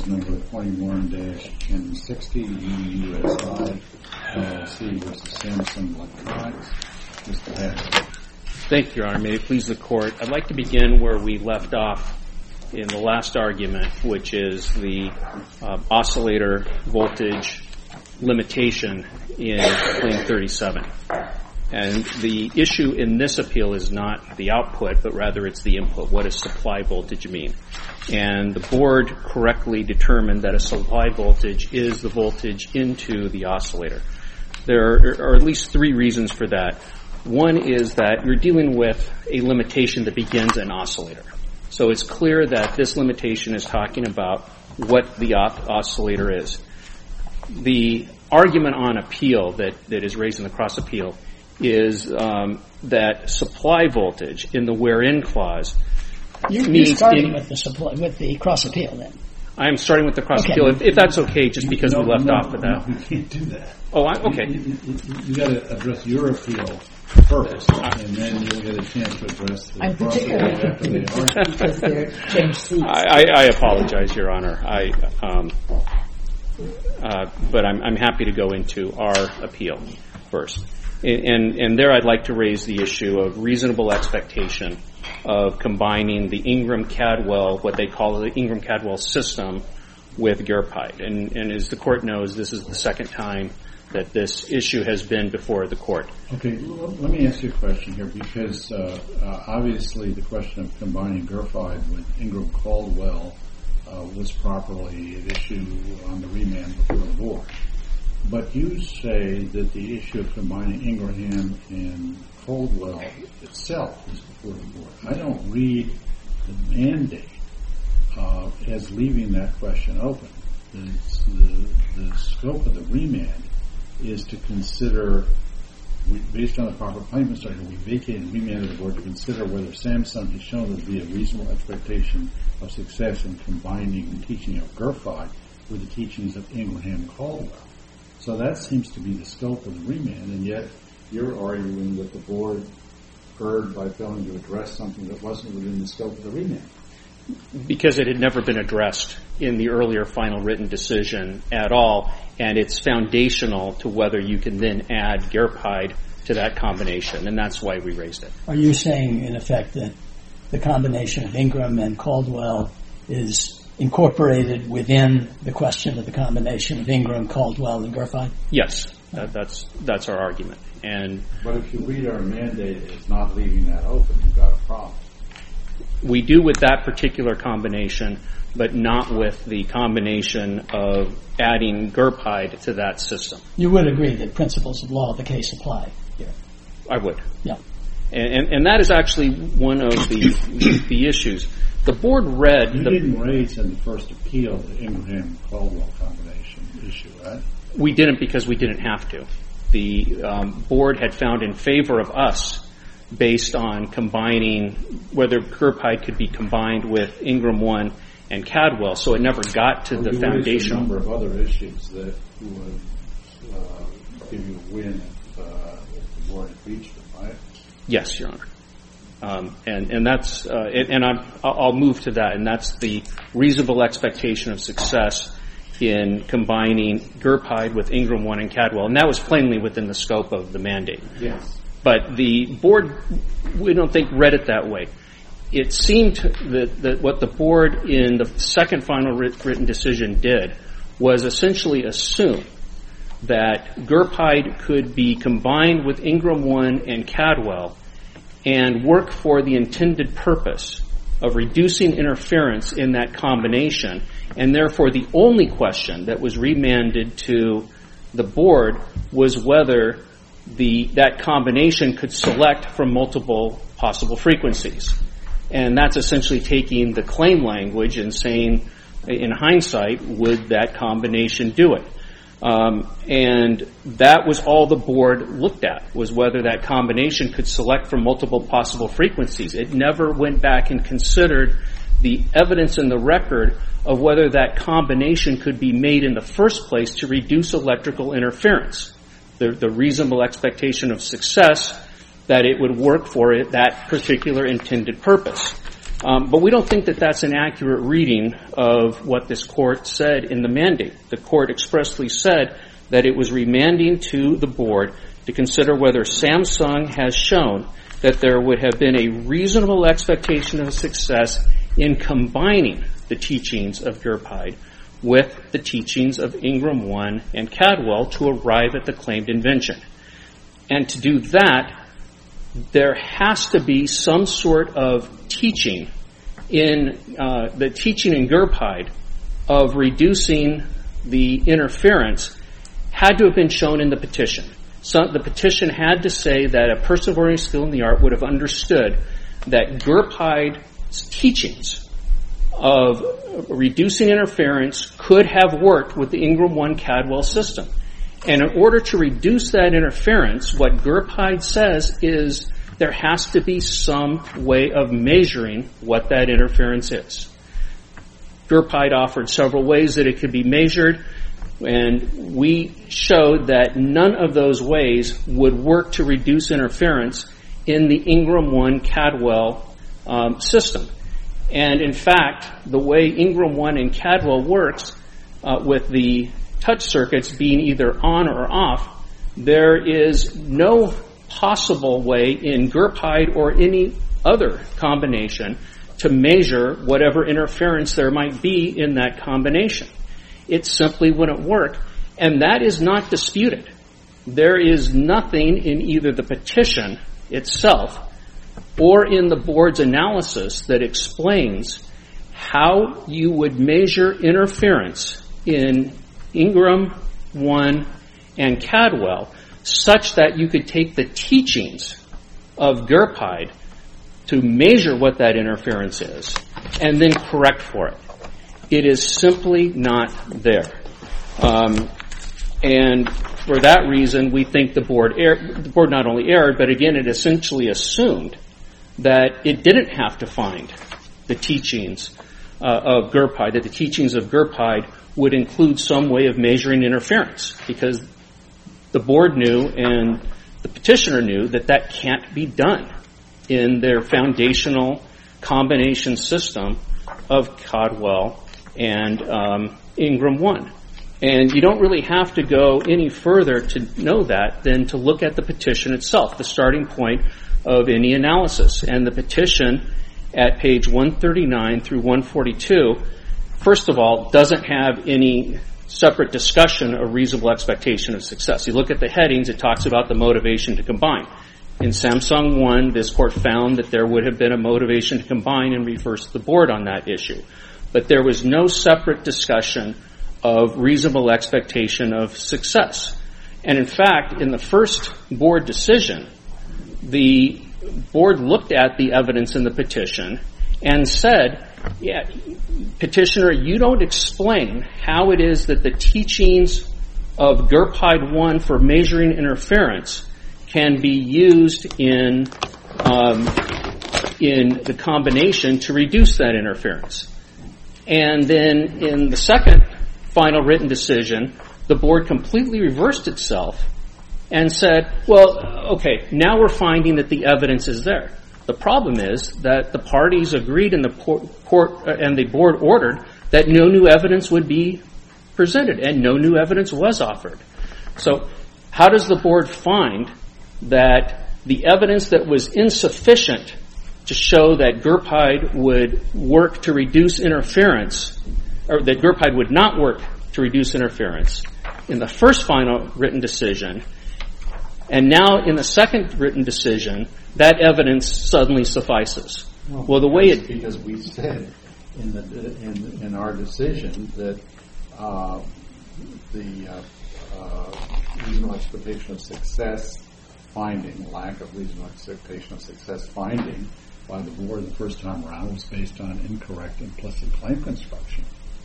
is number 21-1060, UUSI, LLC versus Samsung Electronics. Mr. Hatch. Thank you, Your Honor. May it please the Court. I'd like to begin where we left off in the last argument, which is the oscillator voltage limitation in Claim 37. And the issue in this appeal is not the output, but rather it's the input. What does supply voltage mean? And the Board correctly determined that a supply voltage is the voltage into the oscillator. There are at least three reasons for that. One is that you're dealing with a limitation that begins an oscillator. So it's clear that this limitation is talking about what the oscillator is. The argument on appeal that is raised in the cross appeal is that supply voltage in the where-in clause You're starting with the cross appeal then. I'm starting with the cross appeal, if that's okay, just because we left off with that. No, you can't do that. Oh, okay. You got to address your appeal first, and then you'll get a chance to address the cross appeal after they argue. Because they're changed seats. I apologize, Your Honor. But I'm happy to go into our appeal first. And there I'd like to raise the issue of reasonable expectation of combining the Ingram-Cadwell, what they call the Ingram-Cadwell system, with Gearpide. And as the Court knows, this is the second time that this issue has been before the Court. Okay, let me ask you a question here, because obviously the question of combining Gearpide with Ingram-Caldwell was properly an issue on the remand before the Board. But you say that the issue of combining Ingraham and Caldwell itself is before the Board. I don't read the mandate as leaving that question open. The scope of the remand is to consider, based on the proper claim construction, we vacated and remanded the Board to consider whether Samsung has shown there to be a reasonable expectation of success in combining the teaching of Gearpide with the teachings of Ingraham and Caldwell. So that seems to be the scope of the remand, and yet you're arguing that the Board erred by failing to address something that wasn't within the scope of the remand. Because it had never been addressed in the earlier final written decision at all, and it's foundational to whether you can then add Gearpide to that combination, and that's why we raised it. Are you saying, in effect, that the combination of Ingram and Caldwell is incorporated within the question of the combination of Ingram, Caldwell, and Gearpide? Yes, that's our argument. But if you read our mandate as not leaving that open, you've got a problem. We do with that particular combination, but not with the combination of adding Gearpide to that system. You would agree that principles of law of the case apply here? I would. Yeah. And that is actually one of the issues. The Board read... You didn't raise in the first appeal the Ingraham-Caldwell combination issue, right? We didn't because we didn't have to. The Board had found in favor of us based on combining whether Gearpide could be combined with Ingram 1 and Cadwell, so it never got to the foundation. You raised a number of other issues that would give you a win if the Board had reached them, right? Yes, Your Honor. And that's I'll move to that, and that's the reasonable expectation of success in combining Gearpide with Ingram 1 and Cadwell, and that was plainly within the scope of the mandate. Yes. But the Board, we don't think, read it that way. It seemed that what the Board in the second final written decision did was essentially assume that Gearpide could be combined with Ingram 1 and Cadwell and work for the intended purpose of reducing interference in that combination, and therefore the only question that was remanded to the Board was whether that combination could select from multiple possible frequencies. And that's essentially taking the claim language and saying, in hindsight, would that combination do it? And that was all the Board looked at, was whether that combination could select from multiple possible frequencies. It never went back and considered the evidence in the record of whether that combination could be made in the first place to reduce electrical interference. The reasonable expectation of success that it would work for that particular intended purpose. But we don't think that that's an accurate reading of what this court said in the mandate. The court expressly said that it was remanding to the board to consider whether Samsung has shown that there would have been a reasonable expectation of success in combining the teachings of Gurpide with the teachings of Ingram 1 and Cadwell to arrive at the claimed invention. And to do that, there has to be some sort of teaching in the teaching in Gurpide of reducing the interference had to have been shown in the petition. So the petition had to say that a person of ordinary skill in the art would have understood that Gurpide's teachings of reducing interference could have worked with the Ingram 1 Cadwell system. And in order to reduce that interference, what Gurpide says is there has to be some way of measuring what that interference is. Gurpide offered several ways that it could be measured, and we showed that none of those ways would work to reduce interference in the Ingram 1 Cadwell system. And in fact, the way Ingram 1 and Cadwell works with the touch circuits being either on or off, there is no possible way in Gurpide or any other combination to measure whatever interference there might be in that combination. It simply wouldn't work, and that is not disputed. There is nothing in either the petition itself or in the board's analysis that explains how you would measure interference in Ingram 1 and Cadwell such that you could take the teachings of Gurpide to measure what that interference is and then correct for it. It is simply not there. And for that reason, we think the board not only erred, but again, it essentially assumed that it didn't have to find the teachings of Gurpide, that the teachings of Gurpide would include some way of measuring interference, because the board knew and the petitioner knew that that can't be done in their foundational combination system of Cadwell and Ingram 1. And you don't really have to go any further to know that than to look at the petition itself, the starting point of any analysis. And the petition at page 139 through 142, first of all, doesn't have any separate discussion of reasonable expectation of success. You look at the headings, it talks about the motivation to combine. In Samsung 1, this court found that there would have been a motivation to combine and reversed the board on that issue. But there was no separate discussion of reasonable expectation of success. And in fact, in the first board decision, the board looked at the evidence in the petition and said, yeah, petitioner, you don't explain how it is that the teachings of Gurpide 1 for measuring interference can be used in the combination to reduce that interference. And then in the second final written decision, the board completely reversed itself and said, well, okay, now we're finding that the evidence is there. The problem is that the parties agreed and the board ordered that no new evidence would be presented, and no new evidence was offered. So how does the board find that the evidence that was insufficient to show that Gurpide would work to reduce interference, or that Gurpide would not work to reduce interference in the first final written decision, and now in the second written decision, that evidence suddenly suffices? Well, the way it... Because we said in our decision that the reasonable expectation of success finding, lack of reasonable expectation of success finding by the board the first time around was based on incorrect implicit claim construction.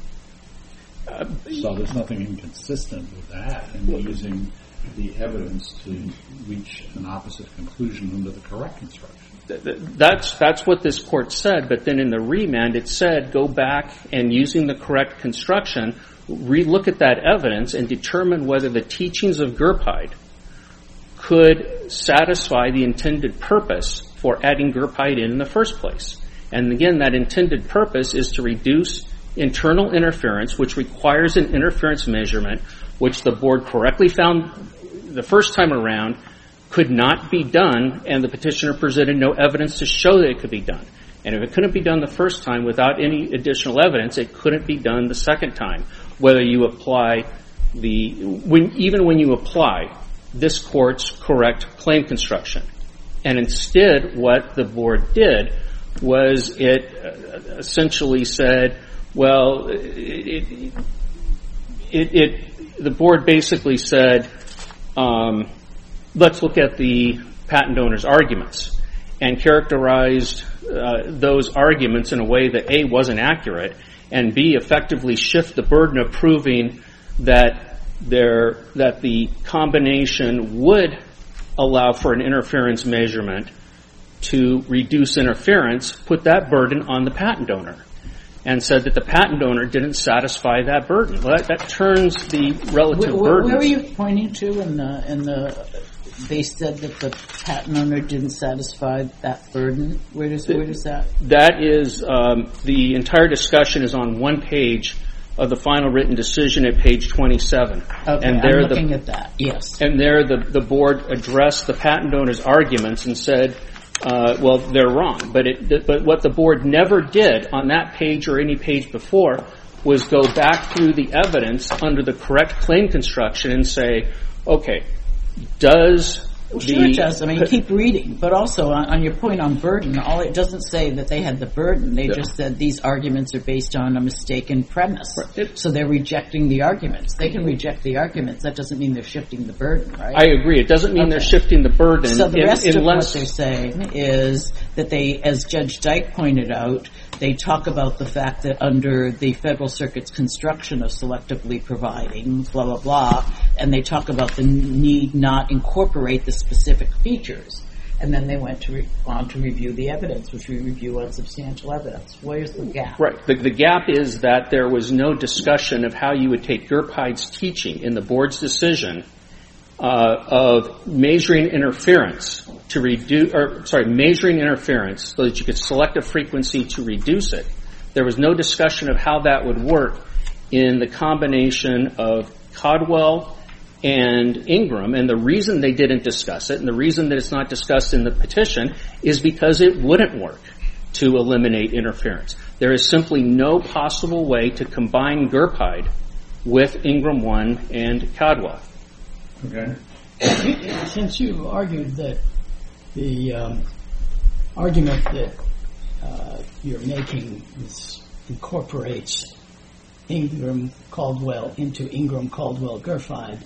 So there's nothing inconsistent with that in using the evidence to reach an opposite conclusion under the correct construction. That's what this court said, but then in the remand it said go back and, using the correct construction, relook at that evidence and determine whether the teachings of Gurpide could satisfy the intended purpose for adding Gurpide in the first place. And again, that intended purpose is to reduce internal interference, which requires an interference measurement, which the board correctly found the first time around could not be done, and the petitioner presented no evidence to show that it could be done. And if it couldn't be done the first time without any additional evidence, it couldn't be done the second time, whether you apply even when you apply this court's correct claim construction. And instead, what the board did was it essentially said, well, the board basically said, let's look at the patent owner's arguments, and characterized those arguments in a way that A, wasn't accurate, and B, effectively shift the burden of proving that the combination would allow for an interference measurement to reduce interference, put that burden on the patent owner, and said that the patent owner didn't satisfy that burden. Well, that turns the relative burden. Where were you pointing to in the they said that the patent owner didn't satisfy that burden? Where does that? That is, the entire discussion is on one page of the final written decision at page 27. Okay, and there I'm looking at that, yes. And there the board addressed the patent owner's arguments and said, well, they're wrong. But what the board never did on that page or any page before was go back through the evidence under the correct claim construction and say, okay, does Sure it does. I mean, keep reading. But also, on your point on burden, it doesn't say that they had the burden. They just said these arguments are based on a mistaken premise. Right. So they're rejecting the arguments. They can reject the arguments. That doesn't mean they're shifting the burden, right? I agree. It doesn't mean they're shifting the burden. So the rest of what they're saying is that they, as Judge Dyke pointed out, they talk about the fact that under the Federal Circuit's construction of selectively providing, blah, blah, blah, and they talk about the need not incorporate the specific features. And then they went on to review the evidence, which we review on substantial evidence. Where's the gap? Right. The gap is that there was no discussion of how you would take Gurpaide's teaching in the board's decision of measuring interference to measuring interference so that you could select a frequency to reduce it. There was no discussion of how that would work in the combination of Caldwell and Ingram, and the reason they didn't discuss it, and the reason that it's not discussed in the petition, is because it wouldn't work to eliminate interference. There is simply no possible way to combine Gurpaide with Ingram 1 and Caldwell. Okay. Since you argued that the argument that you're making incorporates Ingram Caldwell into Ingram Caldwell Gurpaide,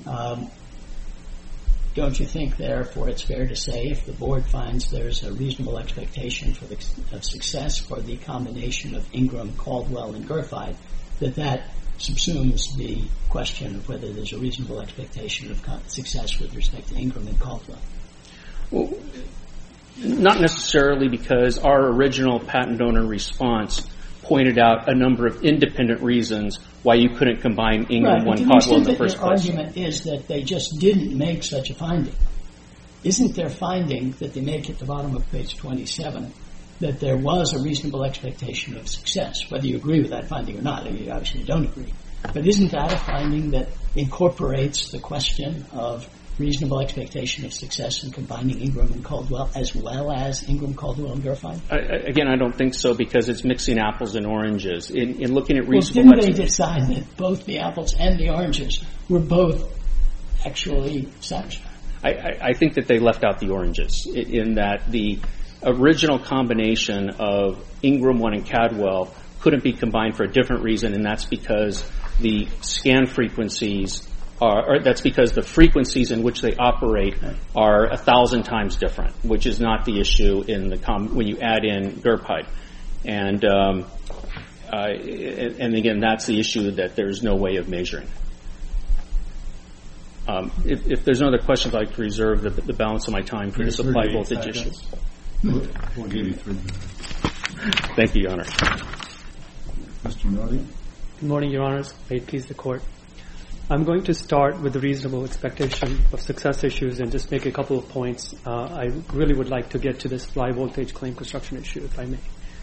don't you think, therefore, it's fair to say if the board finds there's a reasonable expectation of success for the combination of Ingram, Caldwell, and Gurpaide, that subsumes the question of whether there's a reasonable expectation of success with respect to Ingram and Caldwell? Well, not necessarily, because our original patent owner response pointed out a number of independent reasons why you couldn't combine Ingram 1 Caldwell in the first place. The argument is that they just didn't make such a finding. Isn't their finding that they make at the bottom of page 27 that there was a reasonable expectation of success, whether you agree with that finding or not? You obviously don't agree. But isn't that a finding that incorporates the question of reasonable expectation of success in combining Ingram and Caldwell as well as Ingram, Caldwell, and Gurpaide? Again, I don't think so, because it's mixing apples and oranges. In looking at reasonable didn't they decide that both the apples and the oranges were both actually satisfied? I think that they left out the oranges, in that the original combination of Ingram 1 and Caldwell couldn't be combined for a different reason, and that's because the scan frequencies that's because the frequencies in which they operate are 1,000 times different, which is not the issue in when you add in Gurpaide. And again, that's the issue that there's no way of measuring. If there's no other questions, I'd like to reserve the balance of my time for the supply voltage issue. We'll give you 3 minutes. Thank you, Your Honor. Mr. Modi. Good morning, Your Honors. May it please the Court. I'm going to start with the reasonable expectation of success issues and just make a couple of points. I really would like to get to this fly voltage claim construction issue, if I may.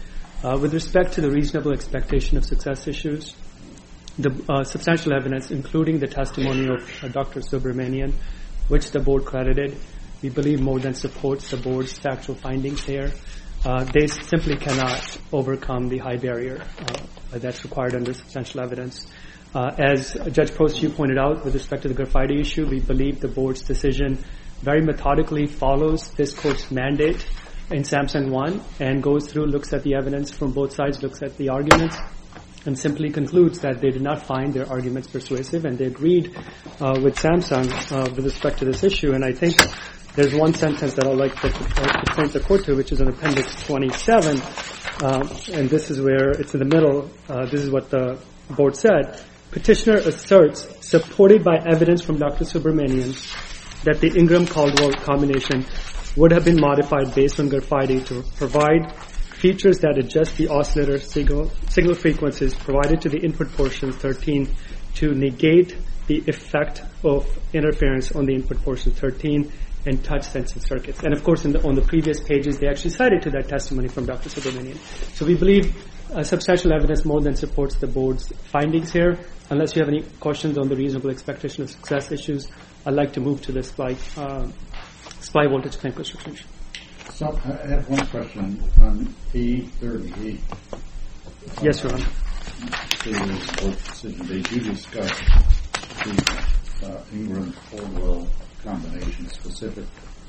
With respect to the reasonable expectation of success issues, the substantial evidence, including the testimony of Dr. Subramanian, which the board credited, we believe more than supports the board's factual findings here. They simply cannot overcome the high barrier that's required under substantial evidence. As Judge Prost, you pointed out, with respect to the graffiti issue, we believe the board's decision very methodically follows this court's mandate in Samsung 1 and goes through, looks at the evidence from both sides, looks at the arguments, and simply concludes that they did not find their arguments persuasive, and they agreed with Samsung with respect to this issue. And I think there's one sentence that I'd like to point the court to, which is in Appendix 27, and this is where it's in the middle. This is what the board said. Petitioner asserts, supported by evidence from Dr. Subramanian, that the Ingram-Caldwell combination would have been modified based on graffiti to provide features that adjust the oscillator signal frequencies provided to the input portion 13 to negate the effect of interference on the input portion 13 and touch sensing circuits. And of course, on the previous pages, they actually cited to that testimony from Dr. Subramanian. So we believe substantial evidence more than supports the board's findings here. Unless you have any questions on the reasonable expectation of success issues, I'd like to move to the supply voltage claim construction issue. So I have one question on A38. Yes, Your Honor. The board decision, they do discuss the Ingram-Caldwell combination specifically.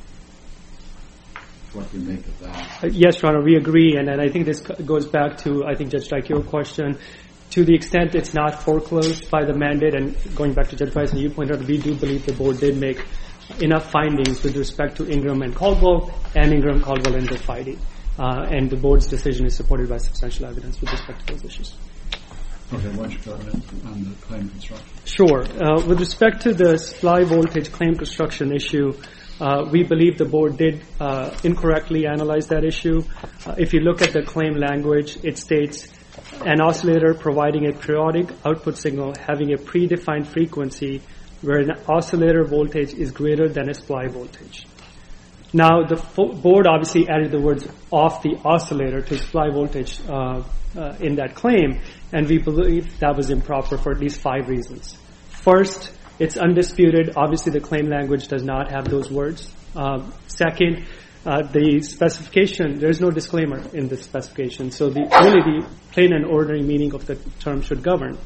What do you make of that? Yes, Your Honor, we agree, and I think this goes back to, I think, Judge Strike, your question. To the extent it's not foreclosed by the mandate, and going back to Judge Price, and you pointed out, we do believe the board did make enough findings with respect to Ingram and Caldwell, and Ingram-Caldwell and graffiti. And the board's decision is supported by substantial evidence with respect to those issues. Okay, why don't you go ahead on the claim construction? Sure. With respect to the supply voltage claim construction issue, we believe the board did incorrectly analyze that issue. If you look at the claim language, it states an oscillator providing a periodic output signal having a predefined frequency where an oscillator voltage is greater than a supply voltage. Now, the board obviously added the words off the oscillator to supply voltage in that claim, and we believe that was improper for at least 5 reasons. First, it's undisputed. Obviously, the claim language does not have those words. Second, the specification, there's no disclaimer in the specification, so only the plain and ordinary meaning of the term should govern.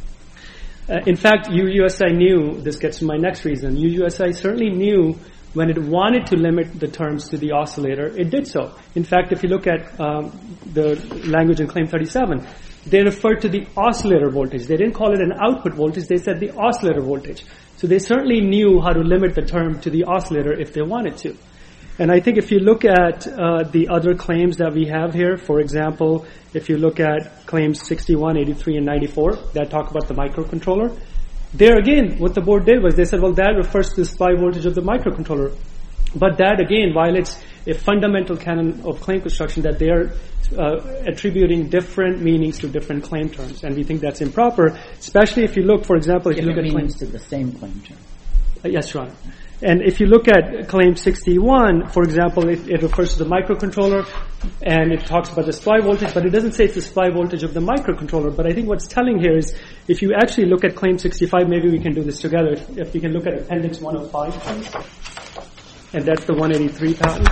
In fact, UUSI knew, this gets to my next reason, UUSI certainly knew when it wanted to limit the terms to the oscillator, it did so. In fact, if you look at the language in Claim 37, they referred to the oscillator voltage. They didn't call it an output voltage, they said the oscillator voltage. So they certainly knew how to limit the term to the oscillator if they wanted to. And I think if you look at the other claims that we have here, for example, if you look at claims 61, 83, and 94 that talk about the microcontroller, there again, what the board did was they said, well, that refers to the supply voltage of the microcontroller. But that again violates a fundamental canon of claim construction that they are attributing different meanings to different claim terms. And we think that's improper, especially if you look, for example, if you look at claims to the same claim term. Yes, Your Honor. And if you look at Claim 61, for example, it refers to the microcontroller, and it talks about the supply voltage, but it doesn't say it's the supply voltage of the microcontroller. But I think what's telling here is, if you actually look at Claim 65, maybe we can do this together. If you can look at Appendix 105, please. And that's the 183 patent.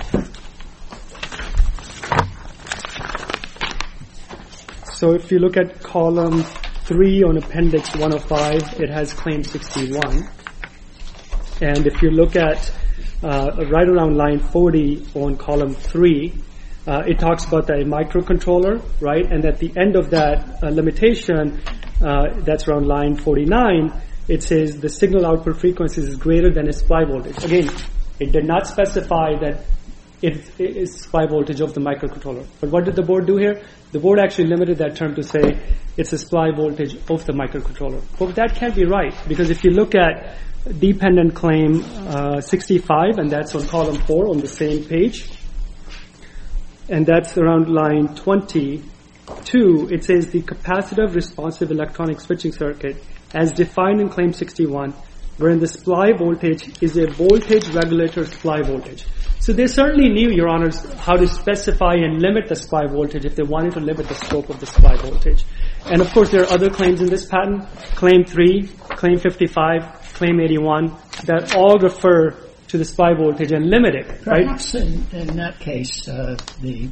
So if you look at Column 3 on Appendix 105, it has Claim 61. And if you look at right around line 40 on column 3, it talks about the microcontroller, right? And at the end of that limitation, that's around line 49, it says the signal output frequency is greater than its supply voltage. Again, it did not specify that it is supply voltage of the microcontroller. But what did the board do here? The board actually limited that term to say it's a supply voltage of the microcontroller. But that can't be right, because if you look at dependent claim 65, and that's on column 4 on the same page, and that's around line 22, it says the capacitive responsive electronic switching circuit as defined in claim 61, wherein the supply voltage is a voltage regulator supply voltage. So they certainly knew, Your Honors, how to specify and limit the supply voltage if they wanted to limit the scope of the supply voltage. And of course, there are other claims in this patent, Claim 3, Claim 55, Claim 81, that all refer to the supply voltage and limit it, right? Perhaps in that case, the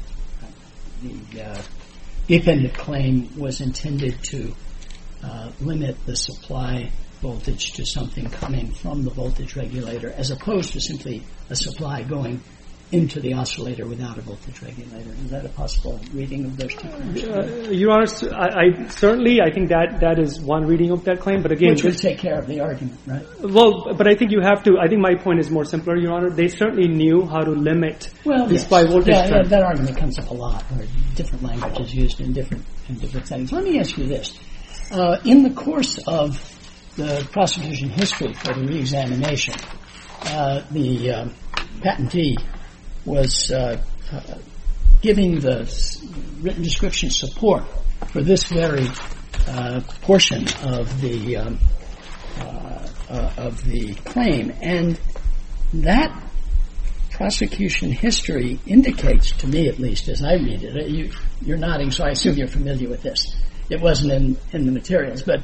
dependent claim was intended to limit the supply voltage to something coming from the voltage regulator, as opposed to simply a supply going into the oscillator without a voltage regulator. Is that a possible reading of those two claims? Your Honor, I think that is one reading of that claim, but again... Which would take care of the argument, right? Well, but I think I think my point is more simpler, Your Honor. They certainly knew how to limit the supply voltage. Yeah, that argument comes up a lot, where different language is used in different settings. Let me ask you this. In the course of the prosecution history for the reexamination, the patentee was giving the written description support for this very portion of the claim, and that prosecution history indicates, to me at least, as I read it, you're nodding, so I assume you're familiar with this. It wasn't in the materials, but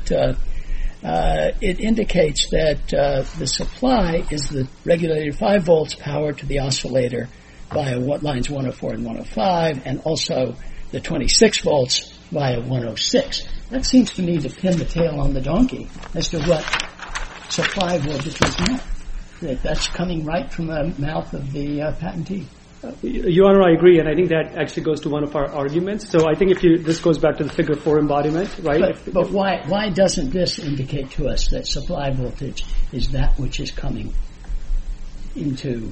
it indicates that the supply is the regulated 5 volts power to the oscillator via lines 104 and 105, and also the 26 volts via 106. That seems to me to pin the tail on the donkey as to what supply voltage was meant. That's coming right from the mouth of the patentee. Your Honor, I agree, and I think that actually goes to one of our arguments. So I think this goes back to the Figure 4 embodiment, right? But why doesn't this indicate to us that supply voltage is that which is coming into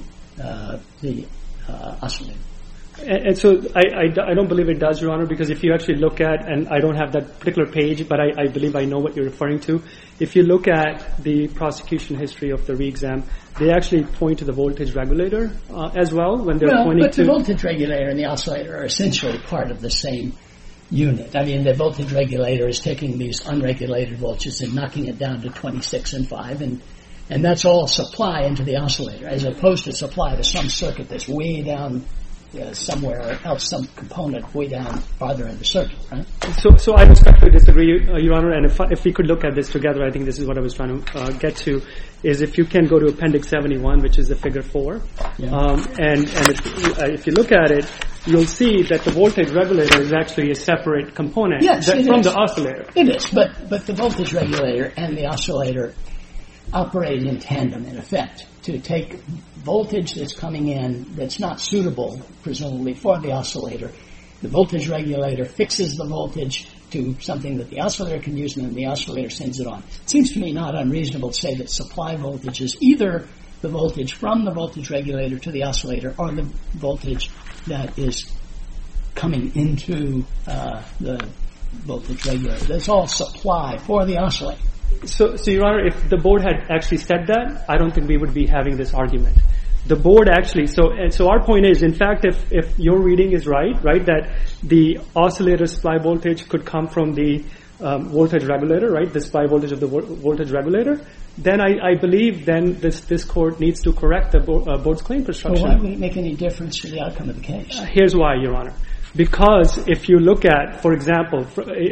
the oscillator? And so I don't believe it does, Your Honor, because if you actually look at, and I don't have that particular page, but I believe I know what you're referring to. If you look at the prosecution history of the re-exam, they actually point to the voltage regulator as well when they're pointing but the voltage regulator and the oscillator are essentially part of the same unit. I mean, the voltage regulator is taking these unregulated voltages and knocking it down to 26 and 5, and that's all supply into the oscillator, as opposed to supply to some circuit that's way down somewhere else, some component way down farther in the circuit, right? So I respectfully disagree, Your Honor, and if we could look at this together, I think this is what I was trying to get to, is if you can go to Appendix 71, which is the Figure 4, and if you look at it, you'll see that the voltage regulator is actually a separate component from the oscillator. It is, but the voltage regulator and the oscillator operate in tandem, in effect, to take voltage that's coming in that's not suitable, presumably, for the oscillator. The voltage regulator fixes the voltage to something that the oscillator can use, and then the oscillator sends it on. It seems to me not unreasonable to say that supply voltage is either the voltage from the voltage regulator to the oscillator or the voltage that is coming into the voltage regulator. That's all supply for the oscillator. So, Your Honor, if the board had actually said that, I don't think we would be having this argument. The board actually, so our point is, in fact, if your reading is right, that the oscillator supply voltage could come from the voltage regulator, right, the supply voltage of the voltage regulator, then I believe then this court needs to correct the board's claim construction. Well, why would it make any difference to the outcome of the case? Here's why, Your Honor. Because if you look at, for example,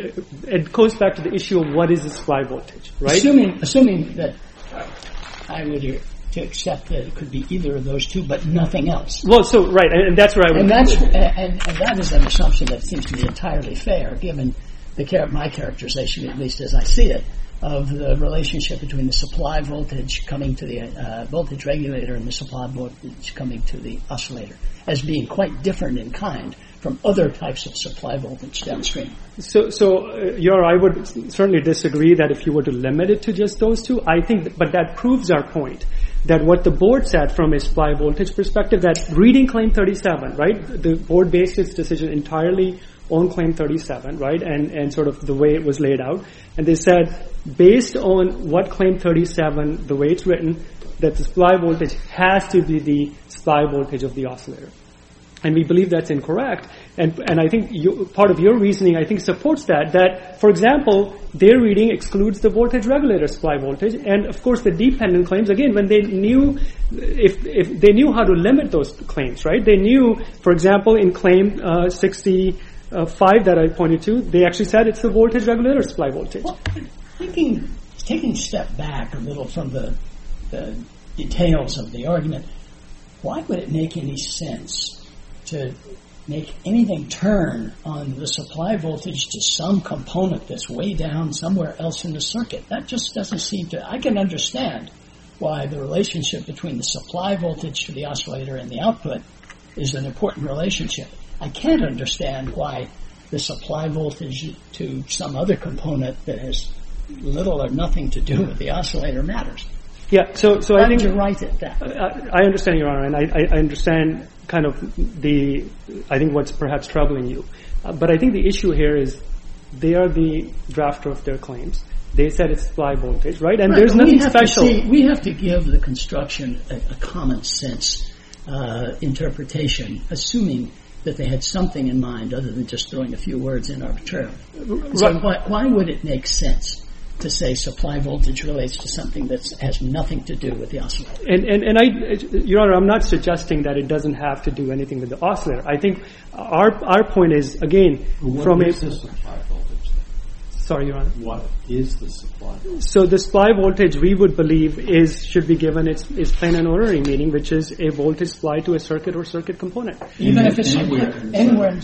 it goes back to the issue of what is the supply voltage, right? Assuming that I would to accept that it could be either of those two, but nothing else. Well, so right, and that's where I would. And that is an assumption that seems to be entirely fair, given my characterization, at least as I see it, of the relationship between the supply voltage coming to the voltage regulator and the supply voltage coming to the oscillator, as being quite different in kind from other types of supply voltage downstream. So, I would certainly disagree that if you were to limit it to just those two, I think, but that proves our point, that what the board said from a supply voltage perspective, that reading Claim 37, right, the board based its decision entirely on Claim 37, right, and sort of the way it was laid out, and they said, based on what Claim 37, the way it's written, that the supply voltage has to be the supply voltage of the oscillator. And we believe that's incorrect. And I think part of your reasoning, I think, supports that, for example, their reading excludes the voltage regulator supply voltage. And, of course, the dependent claims, again, when they knew, if they knew how to limit those claims, right? They knew, for example, in claim 65 that I pointed to, they actually said it's the voltage regulator supply voltage. Well, taking a step back a little from the details of the argument, why would it make any sense to make anything turn on the supply voltage to some component that's way down somewhere else in the circuit? That just doesn't seem to... I can understand why the relationship between the supply voltage to the oscillator and the output is an important relationship. I can't understand why the supply voltage to some other component that has little or nothing to do with the oscillator matters. Yeah, so Why I think would you write it that way? I understand, Your Honor, and I understand kind of I think what's perhaps troubling you. But I think the issue here is they are the drafter of their claims. They said it's supply voltage, right? And there's nothing special. We have to give the construction a common sense interpretation, assuming that they had something in mind other than just throwing a few words in arbitrarily. So why would it make sense to say supply voltage relates to something that has nothing to do with the oscillator? And Your Honor, I'm not suggesting that it doesn't have to do anything with the oscillator. I think our point is, again, what is the supply voltage? Sorry, Your Honor. What is the supply voltage? So the supply voltage, we would believe, should be given its plain and ordinary meaning, which is a voltage supply to a circuit or circuit component. Even if it's anywhere.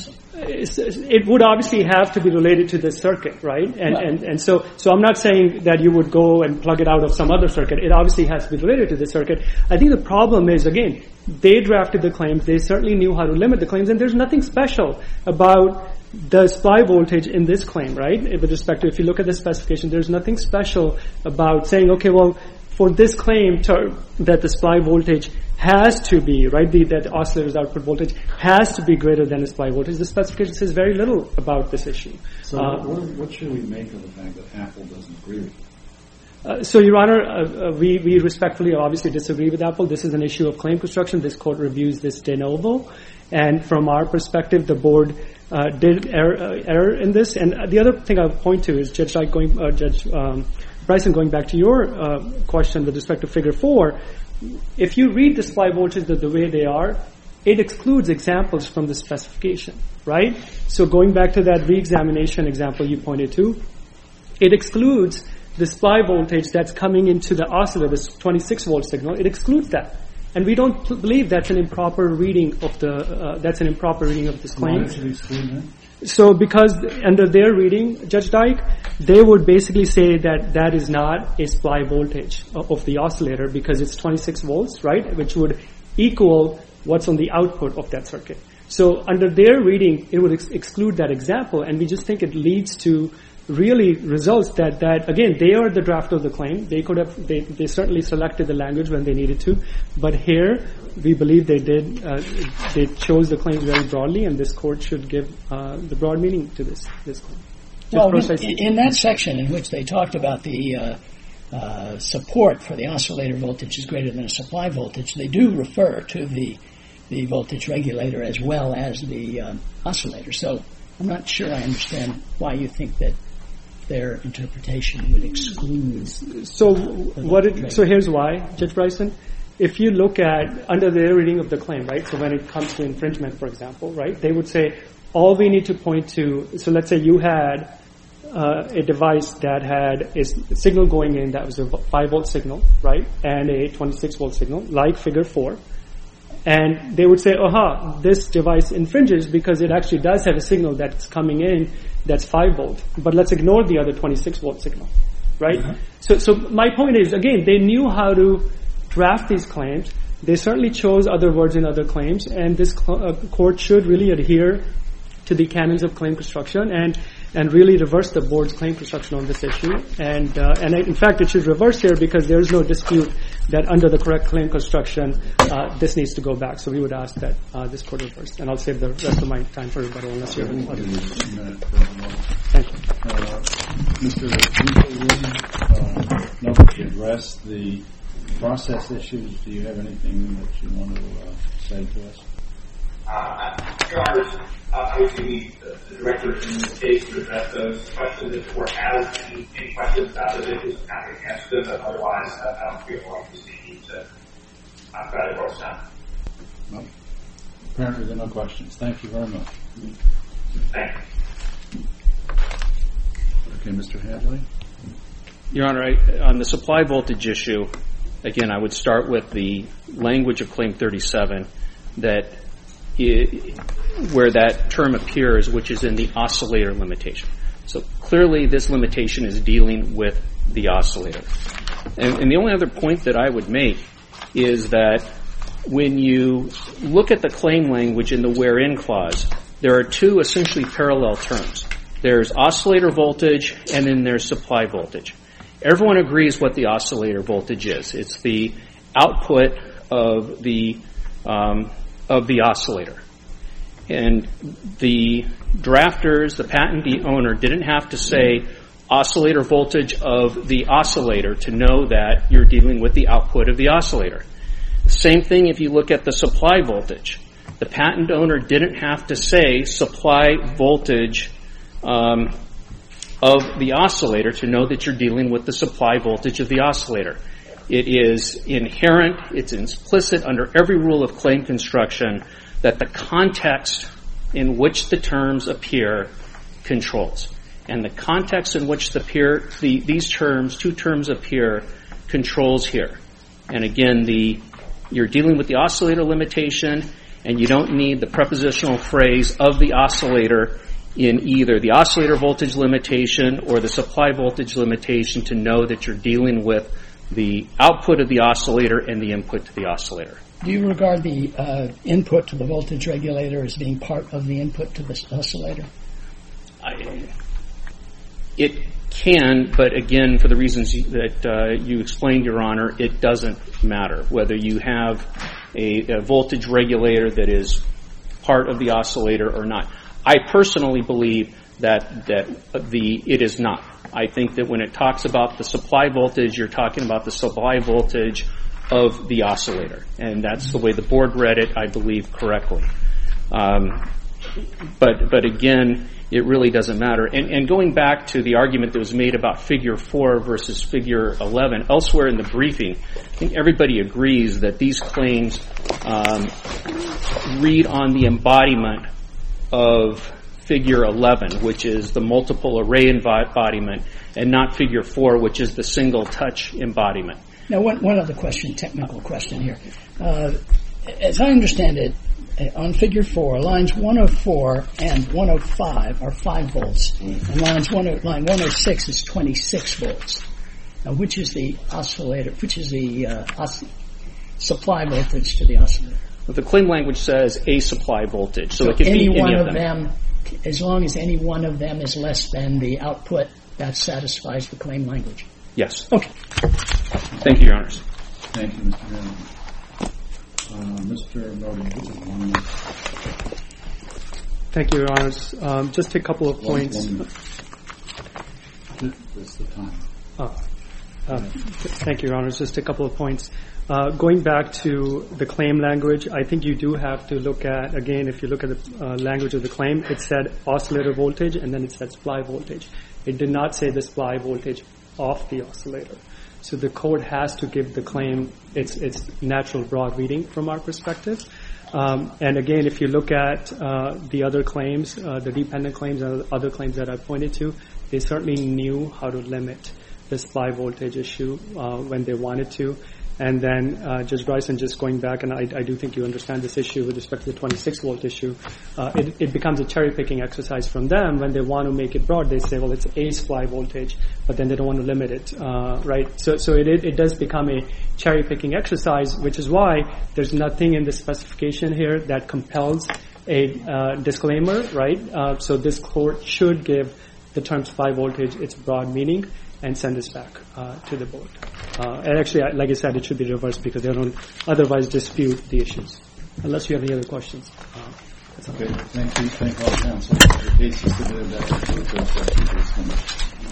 It would obviously have to be related to the circuit, right? And so I'm not saying that you would go and plug it out of some other circuit. It obviously has to be related to the circuit. I think the problem is, again, they drafted the claims. They certainly knew how to limit the claims, and there's nothing special about the supply voltage in this claim, right? With respect to, if you look at the specification, there's nothing special about saying, okay, well, for this claim that the supply voltage has to be, right, that oscillator's output voltage has to be greater than the supply voltage. The specification says very little about this issue. So what should we make of the fact that Apple doesn't agree with you? So, Your Honor, we respectfully obviously disagree with Apple. This is an issue of claim construction. This court reviews this de novo. And from our perspective, the board did error in this. And the other thing I'll point to is Judge Bryson, going back to your question with respect to Figure 4, if you read the supply voltage the way they are, it excludes examples from the specification, right? So going back to that re-examination example you pointed to, it excludes the supply voltage that's coming into the oscillator, this 26-volt signal. It excludes that. And we don't believe that's an improper reading of this claim. Why should we exclude that? So because under their reading, Judge Dyke, they would basically say that that is not a supply voltage of the oscillator because it's 26 volts, right, which would equal what's on the output of that circuit. So under their reading, it would exclude that example, and we just think it leads to really results that again, they are the drafter of the claim. They could have, they certainly selected the language when they needed to, but here we believe they did. They chose the claims very broadly, and this court should give the broad meaning to this claim. Well, in that section in which they talked about the support for the oscillator voltage is greater than a supply voltage, they do refer to the voltage regulator as well as the oscillator. So I'm not sure I understand why you think that their interpretation would exclude. So here's why, Judge Bryson. If you look at under their reading of the claim, right? So when it comes to infringement, for example, right? They would say all we need to point to. So let's say you had a device that had a signal going in that was a 5-volt signal, right, and a 26-volt signal, like Figure 4. And they would say, this device infringes because it actually does have a signal that's coming in that's 5 volt, but let's ignore the other 26 volt signal, right? Uh-huh. So my point is, again, they knew how to draft these claims. They certainly chose other words in other claims, and this court should really adhere to the canons of claim construction and really reverse the board's claim construction on this issue. And in fact, it should reverse here because there is no dispute that under the correct claim construction, this needs to go back. So we would ask that this court reverse. And I'll save the rest of my time for rebuttal unless you have any questions. Thank you. Mr. Williams, to address the process issues, do you have anything that you want to say to us? Your Honors, obviously the director in this case to address those questions if the court has any questions about those issues. I'm happy to answer them, but otherwise I don't feel like we need to try to close down. Well, apparently there are no questions. Thank you very much. Thank you. Okay, Mr. Hadley? Your Honor, on the supply voltage issue, again, I would start with the language of Claim 37 that where that term appears, which is in the oscillator limitation. So clearly this limitation is dealing with the oscillator. And the only other point that I would make is that when you look at the claim language in the wherein clause, there are two essentially parallel terms. There's oscillator voltage and then there's supply voltage. Everyone agrees what the oscillator voltage is. It's the output of the oscillator. And the drafters, the patentee owner, didn't have to say oscillator voltage of the oscillator to know that you're dealing with the output of the oscillator. Same thing if you look at the supply voltage. The patent owner didn't have to say supply voltage of the oscillator to know that you're dealing with the supply voltage of the oscillator. It is inherent, it's implicit under every rule of claim construction that the context in which the terms appear controls. And the context in which these terms, two terms appear, controls here. And again, you're dealing with the oscillator limitation, and you don't need the prepositional phrase of the oscillator in either the oscillator voltage limitation or the supply voltage limitation to know that you're dealing with the output of the oscillator and the input to the oscillator. Do you regard the input to the voltage regulator as being part of the input to the oscillator? It can, but again, for the reasons that you explained, Your Honor, it doesn't matter whether you have a voltage regulator that is part of the oscillator or not. I personally believe that it is not. I think that when it talks about the supply voltage, you're talking about the supply voltage of the oscillator, and that's the way the board read it, I believe, correctly. But again, it really doesn't matter. And going back to the argument that was made about Figure 4 versus Figure 11, elsewhere in the briefing, I think everybody agrees that these claims read on the embodiment of Figure 11, which is the multiple array embodiment, and not Figure 4, which is the single touch embodiment. Now, one other question, technical question here. As I understand it, on Figure 4, lines 104 and 105 are 5 volts, and line 106 is 26 volts. Now, which is the oscillator? Which is the supply voltage to the oscillator? Well, the claim language says a supply voltage, so it could be any of them. As long as any one of them is less than the output, that satisfies the claim language. Yes. Okay. Thank you, Your Honors. Thank you, Mr. Hanlon. Mr. Brody, 1 minute. Thank you, Your Honors. Just a couple of points. 1 minute. This is the time. Thank you, Your Honors. Just a couple of points. Going back to the claim language, I think you do have to look at, again, if you look at the language of the claim, it said oscillator voltage and then it said supply voltage. It did not say the supply voltage of the oscillator. So the code has to give the claim its natural broad reading from our perspective. And again, if you look at the other claims, the dependent claims and other claims that I pointed to, they certainly knew how to limit the supply voltage issue when they wanted to. And then, Judge Bryson, just going back, and I do think you understand this issue with respect to the 26-volt issue, it becomes a cherry-picking exercise from them. When they want to make it broad, they say, well, it's a supply voltage, but then they don't want to limit it, right? So it does become a cherry-picking exercise, which is why there's nothing in the specification here that compels a disclaimer, right? So this court should give the term supply voltage its broad meaning and send this back to the board. And actually, like I said, it should be reversed because they don't otherwise dispute the issues. Unless you have any other questions. Okay, thank you. Thank all counsel. The case is submitted. That concludes our session.